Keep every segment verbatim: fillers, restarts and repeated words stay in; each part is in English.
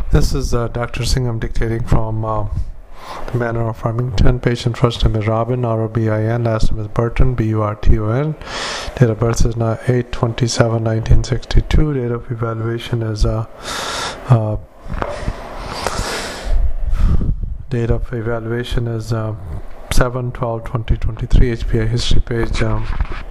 This is uh, Doctor Singham dictating from uh, the Manor of Farmington. Patient first name is Robin, R O B I N. Last name is Burton, B U R T O N. Date of birth is eight twenty-seven nineteen sixty-two. Date of evaluation is uh, uh, date of evaluation is uh, seven twelve twenty twenty-three. H P I history page. Um,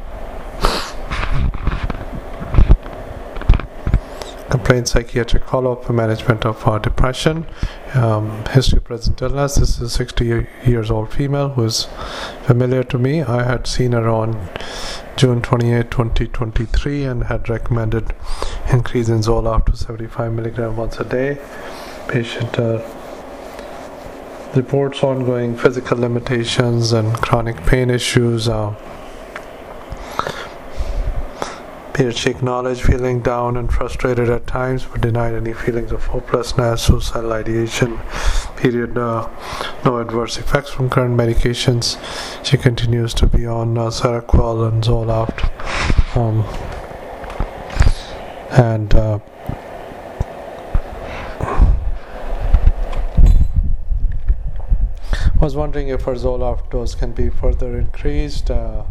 Complaint psychiatric follow-up for management of uh, depression. Um, history of present illness. This is a sixty years old female who is familiar to me. I had seen her on June twenty-eighth twenty twenty-three and had recommended increase in Zoloft to seventy-five milligram once a day. Patient uh, reports ongoing physical limitations and chronic pain issues. Uh, She acknowledged feeling down and frustrated at times, but denied any feelings of hopelessness, suicidal ideation. Period. Uh, no adverse effects from current medications. She continues to be on uh, Seroquel and Zoloft. Um, and uh, was wondering if her Zoloft dose can be further increased. Uh,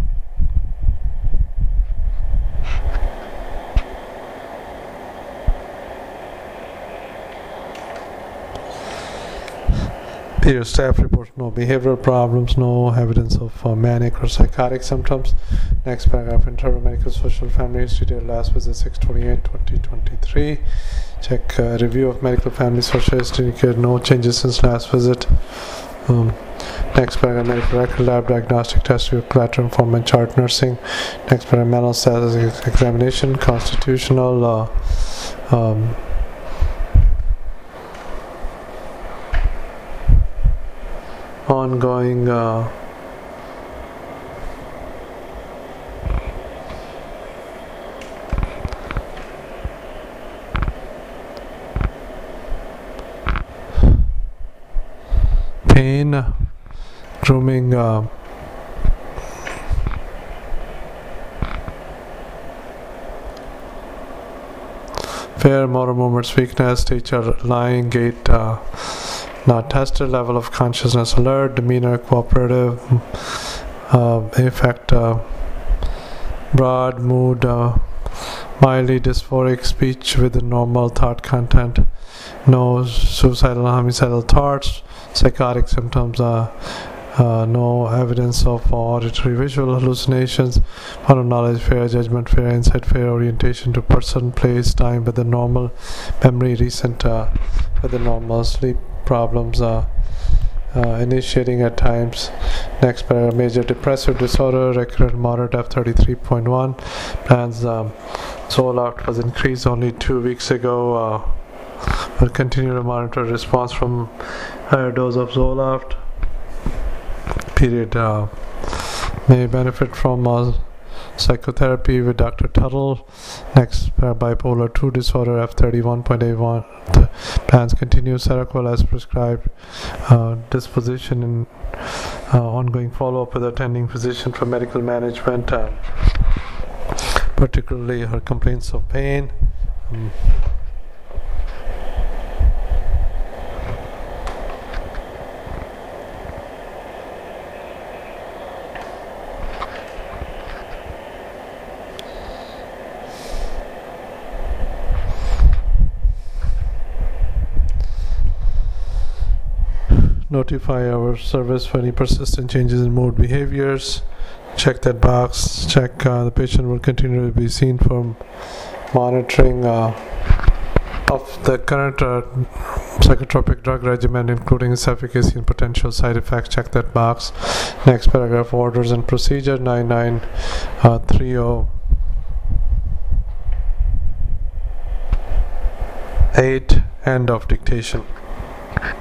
Here, staff reports no behavioral problems, no evidence of uh, manic or psychotic symptoms. Next paragraph, internal medical social family history date last visit six twenty-eight twenty twenty-three. Check uh, review of medical family social history indicated no changes since last visit. Um, next paragraph, medical record lab diagnostic test review collateral informant chart nursing. Next paragraph, mental status examination constitutional. Uh, um, ongoing uh, pain, grooming, uh, fair motor movements weakness, teacher lying gait uh, not tested, level of consciousness alert, demeanor cooperative, uh, affect uh, broad mood, uh, mildly dysphoric speech with normal thought content, no suicidal homicidal thoughts, psychotic symptoms, uh, uh, no evidence of auditory visual hallucinations, motor knowledge, fair judgment, fair insight, fair orientation to person, place, time with the normal memory, recent uh, with the normal sleep problems uh, uh, initiating at times. Next paragraph, major depressive disorder, recurrent moderate F thirty-three point one. Plans um, Zoloft was increased only two weeks ago. Uh, we'll continue to monitor response from higher dose of Zoloft. Period. Uh, may benefit from uh, psychotherapy with Doctor Tuttle. Next, uh, bipolar two disorder F thirty-one point eight one. Plans continue Seroquel as prescribed. Uh, disposition and uh, ongoing follow-up with attending physician for medical management, uh, particularly her complaints of pain. Um, Notify our service for any persistent changes in mood behaviors. Check that box. Check uh, the patient will continue to be seen for monitoring uh, of the current uh, psychotropic drug regimen, including its efficacy and potential side effects. Check that box. Next paragraph, orders and procedure nine nine three zero eight. End of dictation.